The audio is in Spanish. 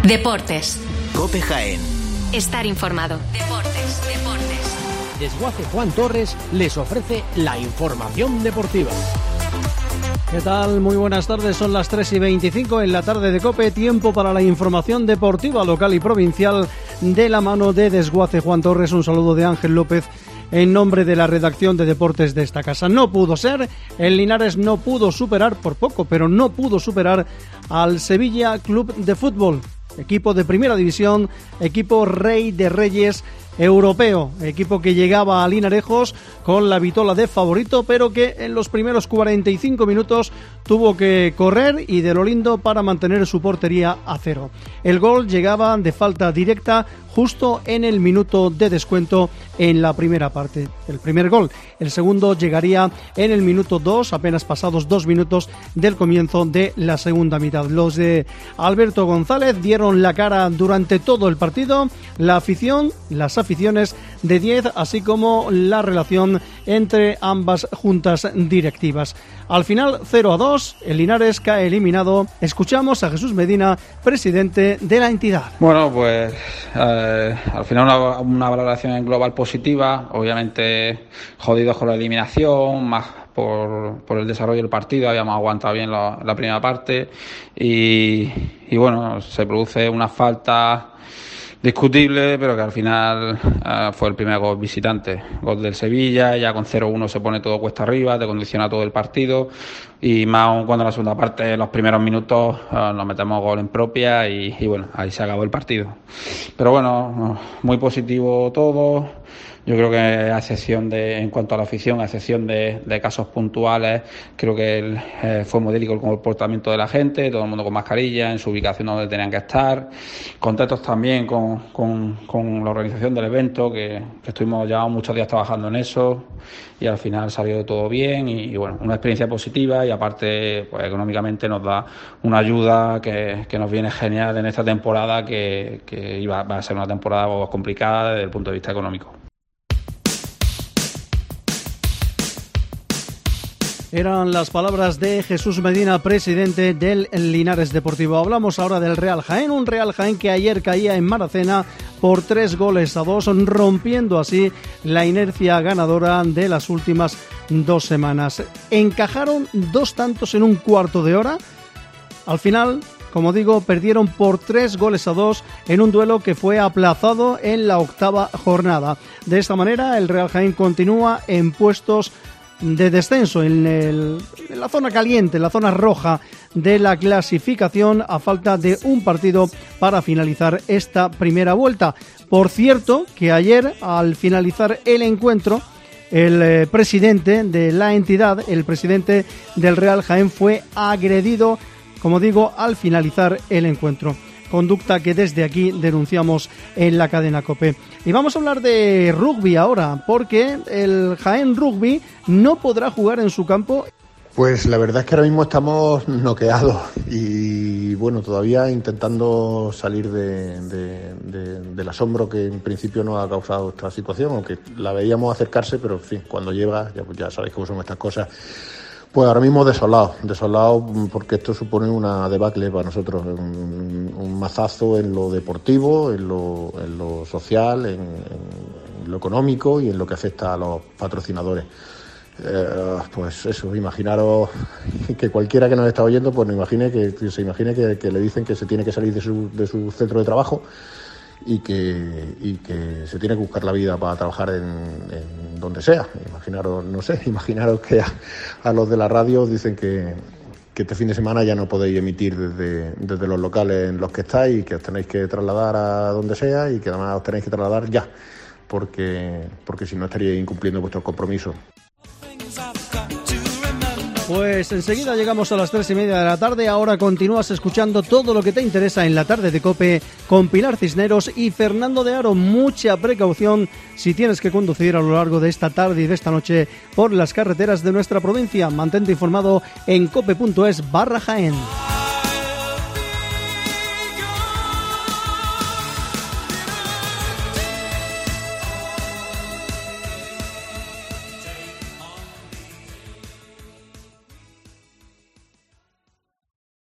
Deportes. COPE Jaén. Estar informado. Deportes. Desguace Juan Torres les ofrece la información deportiva. ¿Qué tal? Muy buenas tardes, son las 3:25 en la tarde de COPE, tiempo para la información deportiva local y provincial de la mano de Desguace Juan Torres. Un saludo de Ángel López en nombre de la redacción de deportes de esta casa. No pudo ser, el Linares no pudo superar, por poco, pero no pudo superar al Sevilla Club de Fútbol, equipo de primera división, equipo rey de reyes europeo, equipo que llegaba a Linarejos con la vitola de favorito, pero que en los primeros 45 minutos tuvo que correr y de lo lindo para mantener su portería a cero. El gol llegaba de falta directa justo en el minuto de descuento en la primera parte. El primer gol. El segundo llegaría en el minuto 2, apenas pasados 2 minutos del comienzo de la segunda mitad. Los de Alberto González dieron la cara durante todo el partido. La afición, las aficiones de 10, así como la relación entre ambas juntas directivas. Al final 0-2, el Linares cae eliminado. Escuchamos a Jesús Medina, presidente de la entidad. Bueno, pues al final una valoración en global positiva, obviamente jodidos con la eliminación, más por el desarrollo del partido, habíamos aguantado bien la primera parte y bueno, se produce una falta discutible, pero que al final fue el primer gol visitante, gol del Sevilla. Ya con 0-1 se pone todo cuesta arriba, te condiciona todo el partido, y más aún cuando en la segunda parte, en los primeros minutos, nos metemos gol en propia y bueno, ahí se acabó el partido. Pero bueno, muy positivo todo. Yo creo que a excepción en cuanto a la afición, a excepción de casos puntuales, creo que fue modélico el comportamiento de la gente, todo el mundo con mascarilla, en su ubicación donde tenían que estar. Contentos también con la organización del evento, que estuvimos ya muchos días trabajando en eso y al final salió todo bien y bueno, una experiencia positiva, y aparte pues económicamente nos da una ayuda que nos viene genial en esta temporada, que va a ser una temporada complicada desde el punto de vista económico. Eran las palabras de Jesús Medina, presidente del Linares Deportivo. Hablamos ahora del Real Jaén, un Real Jaén que ayer caía en Maracena por 3-2, rompiendo así la inercia ganadora de las últimas 2 semanas. Encajaron 2 tantos en un cuarto de hora. Al final, como digo, perdieron por 3-2 en un duelo que fue aplazado en la 8ª jornada. De esta manera, el Real Jaén continúa en puestos de descenso en la zona caliente, en la zona roja de la clasificación, a falta de un partido para finalizar esta primera vuelta. Por cierto, que ayer, al finalizar el encuentro, el presidente de la entidad, el presidente del Real Jaén, fue agredido, como digo, al finalizar el encuentro. Conducta que desde aquí denunciamos en la cadena COPE. Y vamos a hablar de rugby ahora, porque el Jaén Rugby no podrá jugar en su campo. Pues la verdad es que ahora mismo estamos noqueados y bueno, todavía intentando salir del asombro que en principio nos ha causado esta situación, aunque la veíamos acercarse, pero en fin, cuando llega, ya sabéis cómo son estas cosas. Pues ahora mismo desolado porque esto supone una debacle para nosotros, un mazazo en lo deportivo, en lo social, en lo económico y en lo que afecta a los patrocinadores. Pues eso, imaginaros que cualquiera que nos está oyendo, pues se imagine que le dicen que se tiene que salir de su centro de trabajo y que se tiene que buscar la vida para trabajar en donde sea. Imaginaros que a los de la radio dicen que este fin de semana ya no podéis emitir desde los locales en los que estáis y que os tenéis que trasladar a donde sea y que además os tenéis que trasladar ya, porque si no estaríais incumpliendo vuestros compromisos. Pues enseguida llegamos a las 3:30 de la tarde. Ahora continúas escuchando todo lo que te interesa en la tarde de COPE con Pilar Cisneros y Fernando de Aro. Mucha precaución si tienes que conducir a lo largo de esta tarde y de esta noche por las carreteras de nuestra provincia. Mantente informado en cope.es/Jaén.